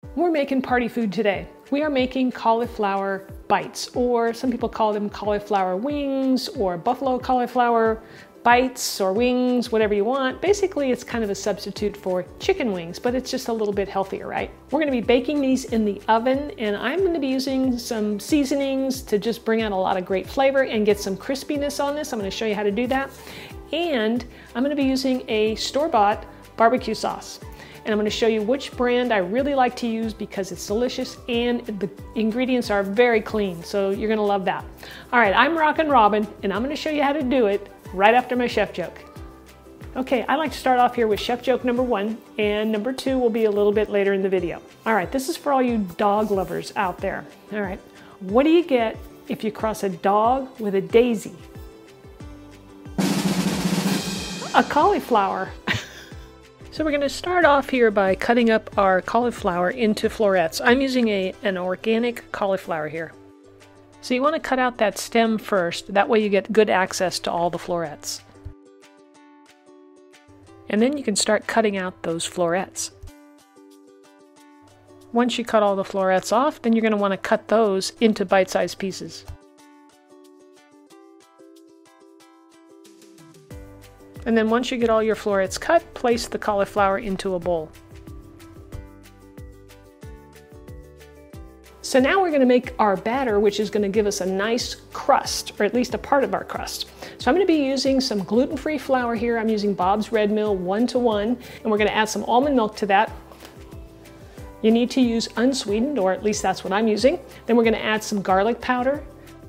We're making party food today. We are making cauliflower bites, or some people call them cauliflower wings or buffalo cauliflower bites or wings, whatever you want. Basically, it's kind of a substitute for chicken wings, but it's just a little bit healthier, right? We're gonna be baking these in the oven, and I'm gonna be using some seasonings to just bring out a lot of great flavor and get some crispiness on this. I'm gonna show you how to do that. And I'm gonna be using a store-bought barbecue sauce. And I'm going to show you which brand I really like to use because it's delicious and the ingredients are very clean, so you're going to love that. All right, I'm Rockin' Robin, and I'm going to show you how to do it right after my chef joke. Okay, I like to start off here with chef joke number 1, and number 2 will be a little bit later in the video. All right, this is for all you dog lovers out there. All right, what do you get if you cross a dog with a daisy? A cauliflower. So we're going to start off here by cutting up our cauliflower into florets. I'm using an organic cauliflower here. So you want to cut out that stem first, that way you get good access to all the florets. And then you can start cutting out those florets. Once you cut all the florets off, then you're going to want to cut those into bite-sized pieces. And then once you get all your florets cut, place the cauliflower into a bowl. So now we're going to make our batter, which is going to give us a nice crust, or at least a part of our crust. So I'm going to be using some gluten-free flour here. I'm using Bob's Red Mill 1-to-1, and we're going to add some almond milk to that. You need to use unsweetened, or at least that's what I'm using. Then we're going to add some garlic powder,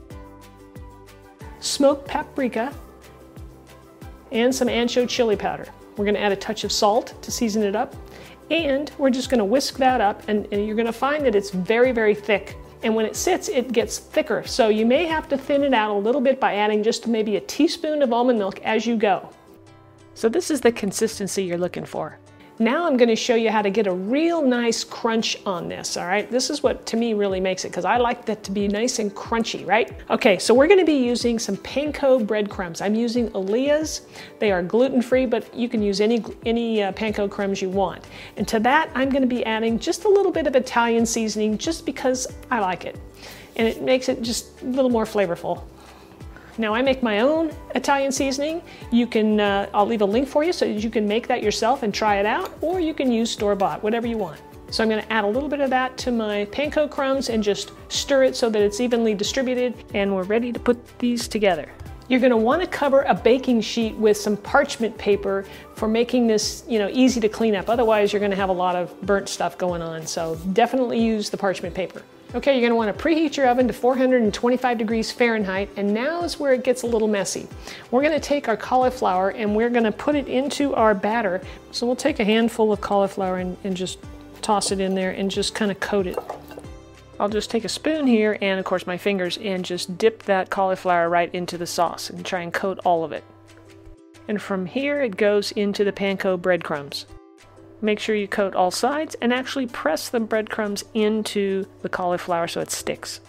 smoked paprika, and some ancho chili powder. We're going to add a touch of salt to season it up, and we're just going to whisk that up, and you're going to find that it's very, very thick. And when it sits, it gets thicker. So you may have to thin it out a little bit by adding just maybe a teaspoon of almond milk as you go. So this is the consistency you're looking for. Now I'm going to show you how to get a real nice crunch on this, all right? This is what to me really makes it, because I like that to be nice and crunchy, right? Okay, so we're going to be using some panko breadcrumbs. I'm using Alea's. They are gluten-free, but you can use any panko crumbs you want. And to that, I'm going to be adding just a little bit of Italian seasoning just because I like it. And it makes it just a little more flavorful. Now I make my own Italian seasoning. You can, I'll leave a link for you so that you can make that yourself and try it out, or you can use store-bought, whatever you want. So I'm going to add a little bit of that to my panko crumbs and just stir it so that it's evenly distributed, and we're ready to put these together. You're going to want to cover a baking sheet with some parchment paper for making this, easy to clean up. Otherwise, you're going to have a lot of burnt stuff going on. So definitely use the parchment paper. Okay, you're going to want to preheat your oven to 425 degrees Fahrenheit, and now is where it gets a little messy. We're going to take our cauliflower and we're going to put it into our batter. So we'll take a handful of cauliflower and just toss it in there and just kind of coat it. I'll just take a spoon here and of course my fingers and just dip that cauliflower right into the sauce and try and coat all of it. And from here it goes into the panko breadcrumbs. Make sure you coat all sides and actually press the breadcrumbs into the cauliflower so it sticks.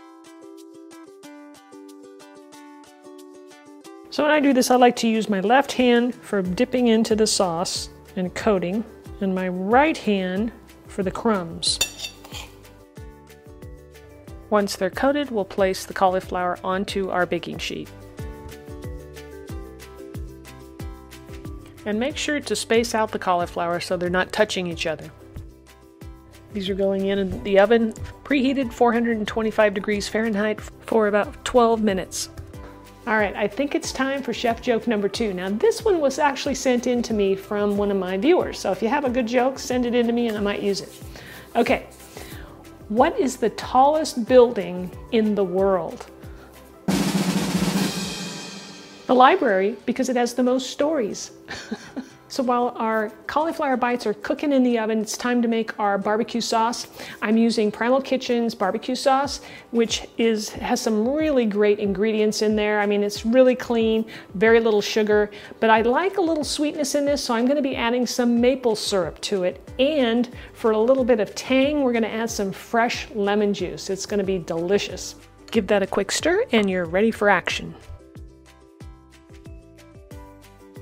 So when I do this, I like to use my left hand for dipping into the sauce and coating, and my right hand for the crumbs. Once they're coated, we'll place the cauliflower onto our baking sheet. And make sure to space out the cauliflower so they're not touching each other. These are going in the oven, preheated 425 degrees Fahrenheit for about 12 minutes. All right, I think it's time for chef joke number 2. Now this one was actually sent in to me from one of my viewers. So if you have a good joke, send it in to me and I might use it. Okay, what is the tallest building in the world? The library, because it has the most stories. So while our cauliflower bites are cooking in the oven, it's time to make our barbecue sauce. I'm using Primal Kitchen's barbecue sauce, which has some really great ingredients in there. I mean, it's really clean, very little sugar, but I like a little sweetness in this, so I'm going to be adding some maple syrup to it. And for a little bit of tang, we're going to add some fresh lemon juice. It's going to be delicious. Give that a quick stir and you're ready for action.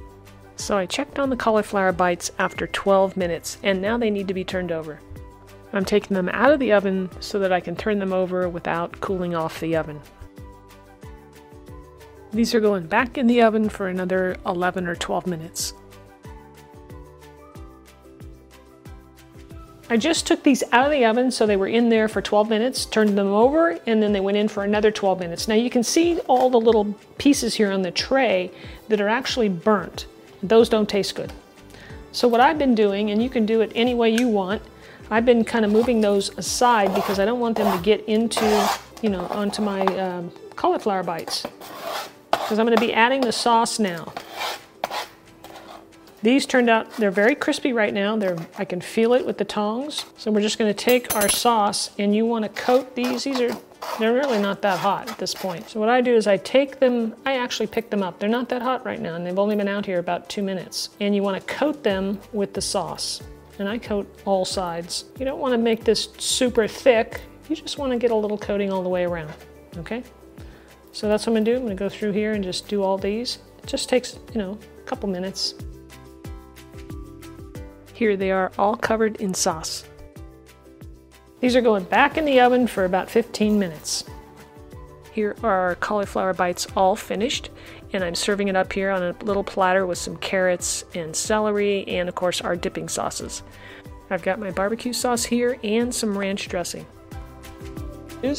So I checked on the cauliflower bites after 12 minutes, and now they need to be turned over. I'm taking them out of the oven so that I can turn them over without cooling off the oven. These are going back in the oven for another 11 or 12 minutes. I just took these out of the oven, so they were in there for 12 minutes, turned them over, and then they went in for another 12 minutes. Now you can see all the little pieces here on the tray that are actually burnt. Those don't taste good. So what I've been doing, and you can do it any way you want, I've been kind of moving those aside because I don't want them to get into, onto my cauliflower bites. Because I'm going to be adding the sauce now. These turned out, they're very crispy right now. I can feel it with the tongs. So we're just going to take our sauce, and you want to coat these. They're really not that hot at this point. So what I do is I take them, I actually pick them up. They're not that hot right now, and they've only been out here about 2 minutes. And you want to coat them with the sauce. And I coat all sides. You don't want to make this super thick. You just want to get a little coating all the way around, okay? So that's what I'm going to do. I'm going to go through here and just do all these. It just takes, a couple minutes. Here they are, all covered in sauce. These are going back in the oven for about 15 minutes. Here are our cauliflower bites all finished, and I'm serving it up here on a little platter with some carrots and celery and of course our dipping sauces. I've got my barbecue sauce here and some ranch dressing. I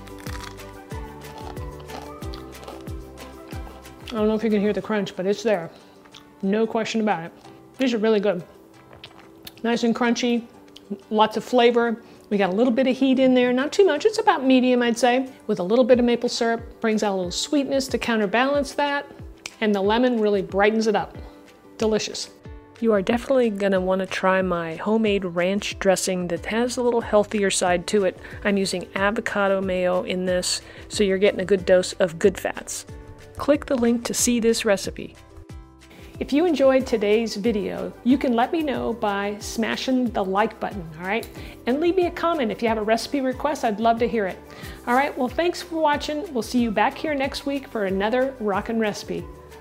don't know if you can hear the crunch, but it's there. No question about it. These are really good. Nice and crunchy, lots of flavor. We got a little bit of heat in there, not too much, it's about medium I'd say, with a little bit of maple syrup, brings out a little sweetness to counterbalance that, and the lemon really brightens it up. Delicious. You are definitely gonna wanna try my homemade ranch dressing that has a little healthier side to it. I'm using avocado mayo in this, so you're getting a good dose of good fats. Click the link to see this recipe. If you enjoyed today's video, you can let me know by smashing the like button, all right? And leave me a comment if you have a recipe request. I'd love to hear it. All right, well, thanks for watching. We'll see you back here next week for another rockin' recipe.